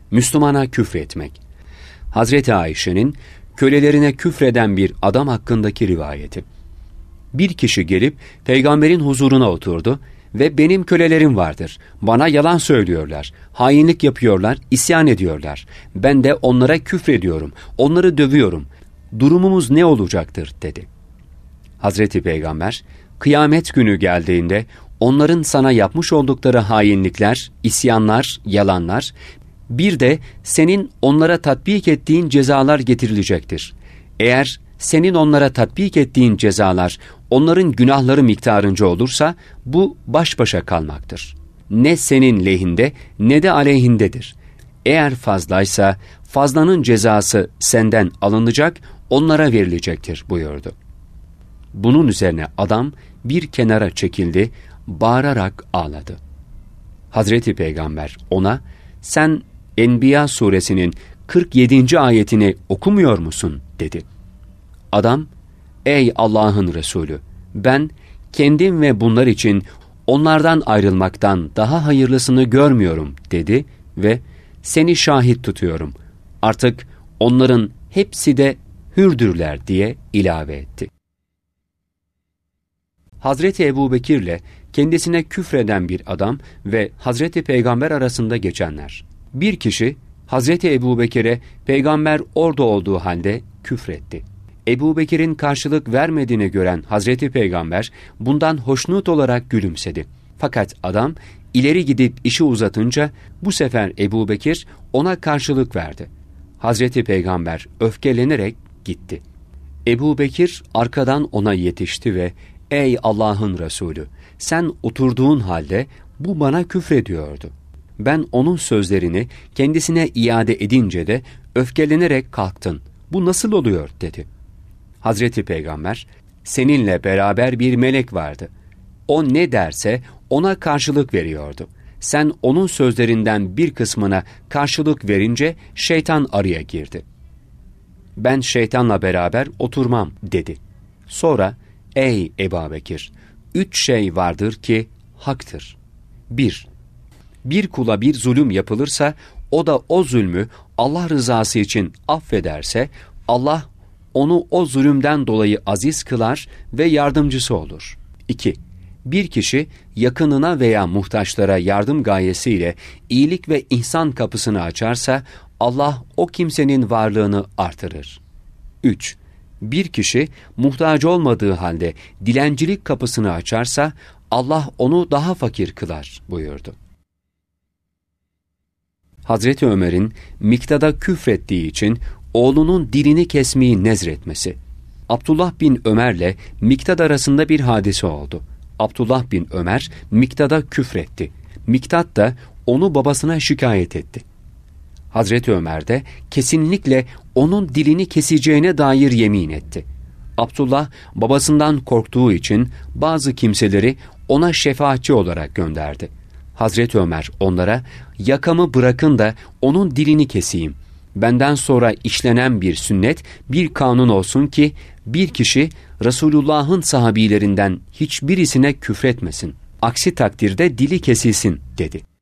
Müslümana küfretmek. Hazreti Ayşe'nin kölelerine küfreden bir adam hakkındaki rivayeti. Bir kişi gelip peygamberin huzuruna oturdu ve benim kölelerim vardır. Bana yalan söylüyorlar, hainlik yapıyorlar, isyan ediyorlar. Ben de onlara küfrediyorum, onları dövüyorum. Durumumuz ne olacaktır dedi. Hazreti Peygamber, kıyamet günü geldiğinde onların sana yapmış oldukları hainlikler, isyanlar, yalanlar, bir de senin onlara tatbik ettiğin cezalar getirilecektir. Eğer senin onlara tatbik ettiğin cezalar onların günahları miktarınca olursa bu baş başa kalmaktır. Ne senin lehinde ne de aleyhindedir. Eğer fazlaysa fazlanın cezası senden alınacak, onlara verilecektir buyurdu. Bunun üzerine adam bir kenara çekildi, bağırarak ağladı. Hazreti Peygamber ona, sen Enbiya suresinin 47. ayetini okumuyor musun dedi. Adam, ey Allah'ın Resulü, ben kendim ve bunlar için onlardan ayrılmaktan daha hayırlısını görmüyorum dedi ve seni şahit tutuyorum. Artık onların hepsi de hürdürler diye ilave etti. Hazreti Ebubekir'le kendisine küfreden bir adam ve Hazreti Peygamber arasında geçenler. Bir kişi Hazreti Ebubekir'e peygamber orada olduğu halde küfretti. Ebubekir'in karşılık vermediğini gören Hazreti Peygamber bundan hoşnut olarak gülümsedi. Fakat adam ileri gidip işi uzatınca bu sefer Ebubekir ona karşılık verdi. Hazreti Peygamber öfkelenerek gitti. Ebubekir arkadan ona yetişti ve ey Allah'ın Resulü, sen oturduğun halde bu bana küfrediyordu. Ben onun sözlerini kendisine iade edince de öfkelenerek kalktın. Bu nasıl oluyor dedi. Hazreti Peygamber, seninle beraber bir melek vardı. O ne derse ona karşılık veriyordu. Sen onun sözlerinden bir kısmına karşılık verince şeytan araya girdi. Ben şeytanla beraber oturmam dedi. Sonra, ey Ebubekir, 3 şey vardır ki haktır. 1. Bir kula bir zulüm yapılırsa, o da o zulmü Allah rızası için affederse, Allah onu o zulümden dolayı aziz kılar ve yardımcısı olur. 2. Bir kişi yakınına veya muhtaçlara yardım gayesiyle iyilik ve ihsan kapısını açarsa, Allah o kimsenin varlığını artırır. 3. Bir kişi muhtaç olmadığı halde dilencilik kapısını açarsa, Allah onu daha fakir kılar buyurdu. Hazreti Ömer'in Miktad'a küfrettiği için oğlunun dilini kesmeyi nezretmesi. Abdullah bin Ömer'le Miktad arasında bir hadise oldu. Abdullah bin Ömer Miktad'a küfretti. Miktad da onu babasına şikayet etti. Hazreti Ömer de kesinlikle onun dilini keseceğine dair yemin etti. Abdullah babasından korktuğu için bazı kimseleri ona şefaatçi olarak gönderdi. Hazreti Ömer onlara, yakamı bırakın da onun dilini keseyim. Benden sonra işlenen bir sünnet, bir kanun olsun ki bir kişi Resulullah'ın sahabilerinden hiçbirisine küfretmesin. Aksi takdirde dili kesilsin dedi.